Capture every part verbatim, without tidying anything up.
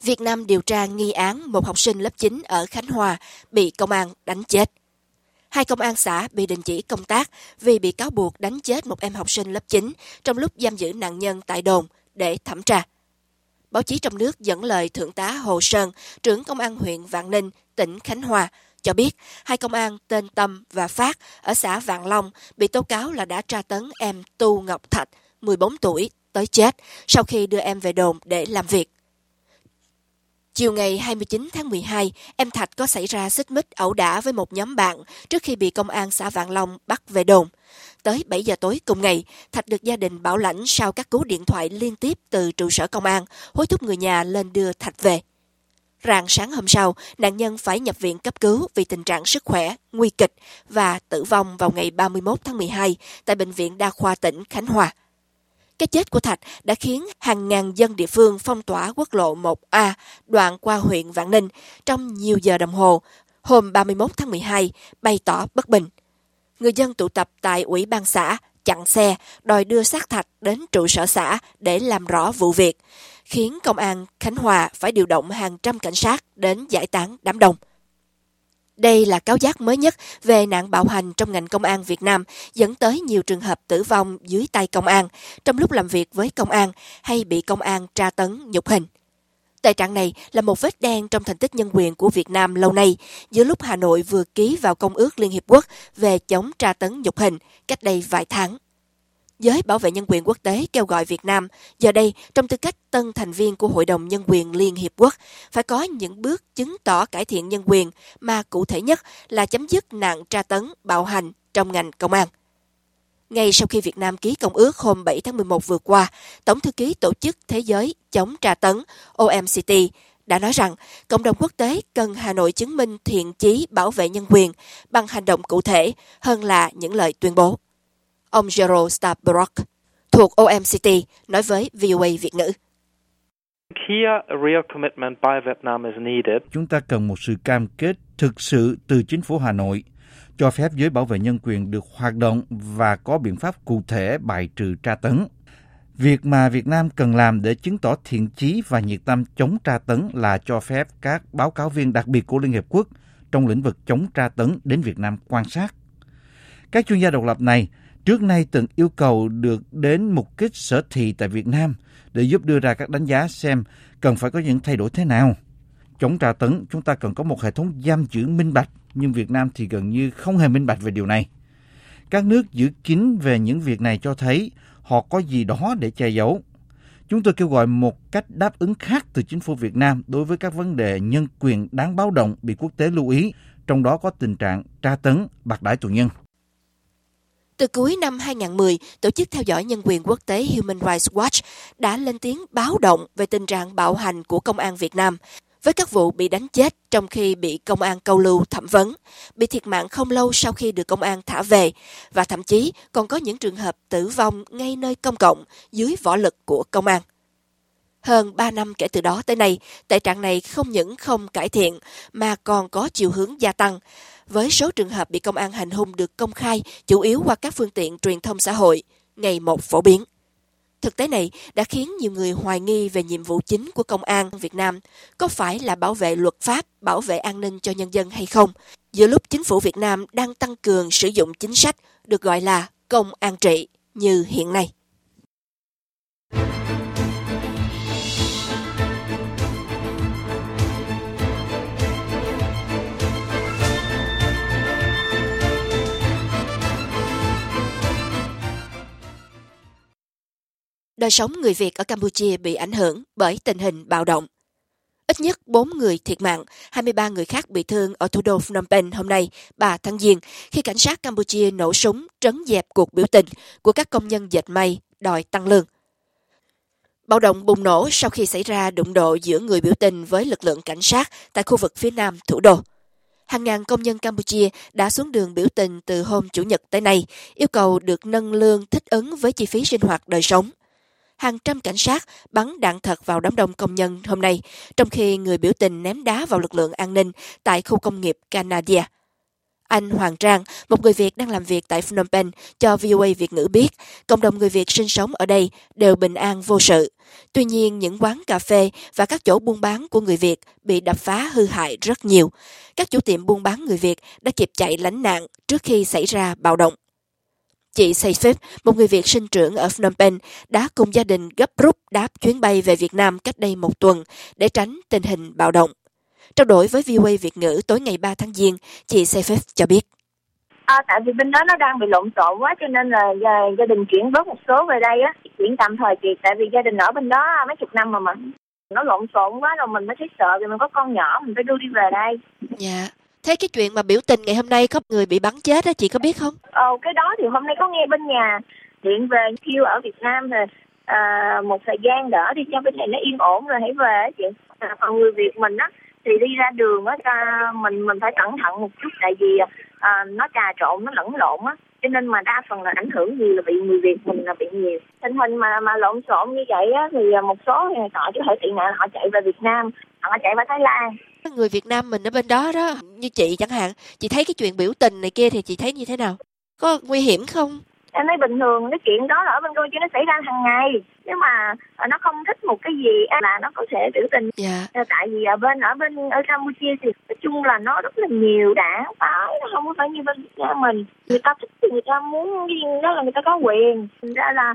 Việt Nam điều tra nghi án một học sinh lớp chín ở Khánh Hòa bị công an đánh chết. Hai công an xã bị đình chỉ công tác vì bị cáo buộc đánh chết một em học sinh lớp chín trong lúc giam giữ nạn nhân tại đồn để thẩm tra. Báo chí trong nước dẫn lời Thượng tá Hồ Sơn, trưởng công an huyện Vạn Ninh, tỉnh Khánh Hòa, cho biết hai công an tên Tâm và Phát ở xã Vạn Long bị tố cáo là đã tra tấn em Tu Ngọc Thạch, mười bốn tuổi, tới chết sau khi đưa em về đồn để làm việc. Chiều ngày hai mươi chín tháng mười hai, em Thạch có xảy ra xích mích ẩu đả với một nhóm bạn trước khi bị công an xã Vạn Long bắt về đồn. Tới bảy giờ tối cùng ngày, Thạch được gia đình bảo lãnh sau các cú điện thoại liên tiếp từ trụ sở công an, hối thúc người nhà lên đưa Thạch về. Rạng sáng hôm sau, nạn nhân phải nhập viện cấp cứu vì tình trạng sức khỏe nguy kịch và tử vong vào ngày ba mươi mốt tháng mười hai tại Bệnh viện Đa khoa tỉnh Khánh Hòa. Cái chết của Thạch đã khiến hàng ngàn dân địa phương phong tỏa quốc lộ một A đoạn qua huyện Vạn Ninh trong nhiều giờ đồng hồ hôm ba mươi mốt tháng mười hai, bày tỏ bất bình. Người dân tụ tập tại ủy ban xã, chặn xe, đòi đưa xác Thạch đến trụ sở xã để làm rõ vụ việc, khiến công an Khánh Hòa phải điều động hàng trăm cảnh sát đến giải tán đám đông. Đây là cáo giác mới nhất về nạn bạo hành trong ngành công an Việt Nam, dẫn tới nhiều trường hợp tử vong dưới tay công an, trong lúc làm việc với công an hay bị công an tra tấn nhục hình. Tình trạng này là một vết đen trong thành tích nhân quyền của Việt Nam lâu nay, giữa lúc Hà Nội vừa ký vào Công ước Liên Hiệp Quốc về chống tra tấn nhục hình cách đây vài tháng. Giới bảo vệ nhân quyền quốc tế kêu gọi Việt Nam, giờ đây trong tư cách tân thành viên của Hội đồng Nhân quyền Liên Hiệp Quốc, phải có những bước chứng tỏ cải thiện nhân quyền mà cụ thể nhất là chấm dứt nạn tra tấn, bạo hành trong ngành công an. Ngay sau khi Việt Nam ký công ước hôm bảy tháng mười một vừa qua, Tổng thư ký Tổ chức Thế giới chống tra tấn O M C T đã nói rằng cộng đồng quốc tế cần Hà Nội chứng minh thiện chí bảo vệ nhân quyền bằng hành động cụ thể hơn là những lời tuyên bố. Ông Gerald Starbrock thuộc O M C T nói với V O A Việt ngữ. Chúng ta cần một sự cam kết thực sự từ chính phủ Hà Nội, cho phép giới bảo vệ nhân quyền được hoạt động và có biện pháp cụ thể bài trừ tra tấn. Việc mà Việt Nam cần làm để chứng tỏ thiện chí và nhiệt tâm chống tra tấn là cho phép các báo cáo viên đặc biệt của Liên Hiệp Quốc trong lĩnh vực chống tra tấn đến Việt Nam quan sát. Các chuyên gia độc lập này trước nay từng yêu cầu được đến mục kích sở thị tại Việt Nam để giúp đưa ra các đánh giá xem cần phải có những thay đổi thế nào. Chống tra tấn, chúng ta cần có một hệ thống giam giữ minh bạch, nhưng Việt Nam thì gần như không hề minh bạch về điều này. Các nước giữ kín về những việc này cho thấy họ có gì đó để che giấu. Chúng tôi kêu gọi một cách đáp ứng khác từ chính phủ Việt Nam đối với các vấn đề nhân quyền đáng báo động bị quốc tế lưu ý, trong đó có tình trạng tra tấn, bạc đãi tù nhân. Từ cuối năm hai không một không, Tổ chức theo dõi nhân quyền quốc tế Human Rights Watch đã lên tiếng báo động về tình trạng bạo hành của công an Việt Nam, với các vụ bị đánh chết trong khi bị công an câu lưu thẩm vấn, bị thiệt mạng không lâu sau khi được công an thả về, và thậm chí còn có những trường hợp tử vong ngay nơi công cộng dưới võ lực của công an. Hơn ba năm kể từ đó tới nay, tình trạng này không những không cải thiện mà còn có chiều hướng gia tăng, với số trường hợp bị công an hành hung được công khai chủ yếu qua các phương tiện truyền thông xã hội, ngày một phổ biến. Thực tế này đã khiến nhiều người hoài nghi về nhiệm vụ chính của công an Việt Nam có phải là bảo vệ luật pháp, bảo vệ an ninh cho nhân dân hay không, giữa lúc chính phủ Việt Nam đang tăng cường sử dụng chính sách được gọi là công an trị như hiện nay. Đời sống người Việt ở Campuchia bị ảnh hưởng bởi tình hình bạo động. Ít nhất bốn người thiệt mạng, hai mươi ba người khác bị thương ở thủ đô Phnom Penh hôm nay, ba tháng Giêng, khi cảnh sát Campuchia nổ súng trấn dẹp cuộc biểu tình của các công nhân dệt may đòi tăng lương. Bạo động bùng nổ sau khi xảy ra đụng độ giữa người biểu tình với lực lượng cảnh sát tại khu vực phía nam thủ đô. Hàng ngàn công nhân Campuchia đã xuống đường biểu tình từ hôm Chủ nhật tới nay, yêu cầu được nâng lương thích ứng với chi phí sinh hoạt đời sống. Hàng trăm cảnh sát bắn đạn thật vào đám đông công nhân hôm nay, trong khi người biểu tình ném đá vào lực lượng an ninh tại khu công nghiệp Canada. Anh Hoàng Trang, một người Việt đang làm việc tại Phnom Penh, cho vê o a Việt ngữ biết, cộng đồng người Việt sinh sống ở đây đều bình an vô sự. Tuy nhiên, những quán cà phê và các chỗ buôn bán của người Việt bị đập phá hư hại rất nhiều. Các chủ tiệm buôn bán người Việt đã kịp chạy lánh nạn trước khi xảy ra bạo động. Chị Sayfip, một người Việt sinh trưởng ở Phnom Penh, đã cùng gia đình gấp rút đáp chuyến bay về Việt Nam cách đây một tuần để tránh tình hình bạo động. Trao đổi với vê o a Việt ngữ tối ngày ba tháng Giêng, chị Sayfip cho biết. À, tại vì bên đó nó đang bị lộn xộn quá cho nên là gia, gia đình chuyển bớt một số về đây á, chuyển tạm thời chị, tại vì gia đình ở bên đó mấy chục năm mà mà nó lộn xộn quá rồi mình mới thấy sợ, vì mình có con nhỏ mình phải đưa đi về đây. Dạ. Thế cái chuyện mà biểu tình ngày hôm nay có người bị bắn chết á, chị có biết không? Ờ, cái đó thì hôm nay có nghe bên nhà điện về kêu ở Việt Nam rồi à, một thời gian đỡ đi cho bên này nó yên ổn rồi hãy về á chị. À, còn người Việt mình á thì đi ra đường á, mình mình phải cẩn thận một chút, tại vì à, nó trà trộn, nó lẫn lộn á, cho nên mà đa phần là ảnh hưởng nhiều là bị người Việt mình là bị nhiều. Tình hình mà mà lộn xộn như vậy á, thì một số họ có thể tị nạn họ chạy về Việt Nam, họ chạy vào Thái Lan. Người Việt Nam mình ở bên đó đó, như chị chẳng hạn, chị thấy cái chuyện biểu tình này kia thì chị thấy như thế nào? Có nguy hiểm không? Em thấy bình thường, cái chuyện đó là ở bên Campuchia nó xảy ra hàng ngày. Nếu mà nó không thích một cái gì là nó có thể biểu tình. Yeah. Tại vì ở bên ở bên ở Campuchia thì nói chung là nó rất là nhiều đảng phái, nó không có phải như bên Việt Nam mình. Người ta thích thì người ta muốn riêng đó là người ta có quyền. Thành ra là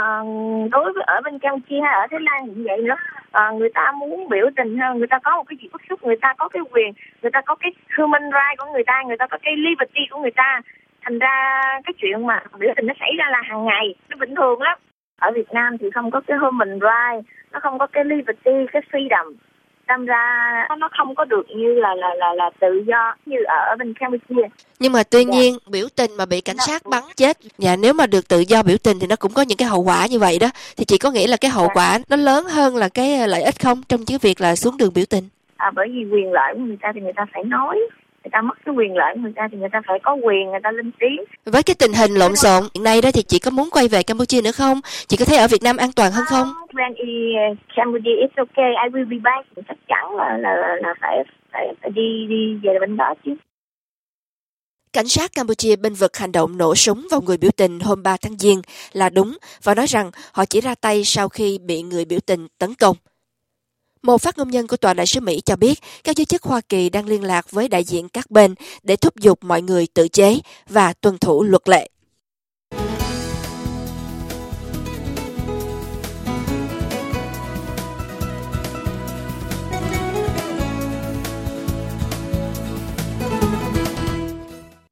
uh, đối với ở bên Campuchia hay ở Thái Lan cũng vậy nữa. Uh, người ta muốn biểu tình hơn, người ta có một cái gì bức xúc, người ta có cái quyền, người ta có cái human right của người ta, người ta có cái liberty của người ta. Thành ra cái chuyện mà biểu tình nó xảy ra là hàng ngày, nó bình thường lắm. Ở Việt Nam thì không có cái human right, nó không có cái liberty, cái freedom. Đâm ra nó không có được như là là là là tự do như ở bên Campuchia. Nhưng mà tuy nhiên yeah. biểu tình mà bị cảnh sát bắn chết, và nếu mà được tự do biểu tình thì nó cũng có những cái hậu quả như vậy đó. Thì chị có nghĩ là cái hậu yeah. quả nó lớn hơn là cái lợi ích không trong cái việc là xuống đường biểu tình? À, bởi vì quyền lợi của người ta thì người ta phải nói. Người ta mất cái quyền lợi của người ta thì người ta phải có quyền, người ta lên tiếng. Với cái tình hình lộn xộn hiện nay đó thì chị có muốn quay về Campuchia nữa không? Chị có thấy ở Việt Nam an toàn hơn không? When in Cambodia it's okay, I will be back. Chắc chắn là là là phải phải, phải đi đi về bên đó chứ. Cảnh sát Campuchia bênh vực hành động nổ súng vào người biểu tình hôm ba tháng Giêng là đúng và nói rằng họ chỉ ra tay sau khi bị người biểu tình tấn công. Một phát ngôn nhân của Tòa đại sứ Mỹ cho biết các giới chức Hoa Kỳ đang liên lạc với đại diện các bên để thúc giục mọi người tự chế và tuân thủ luật lệ.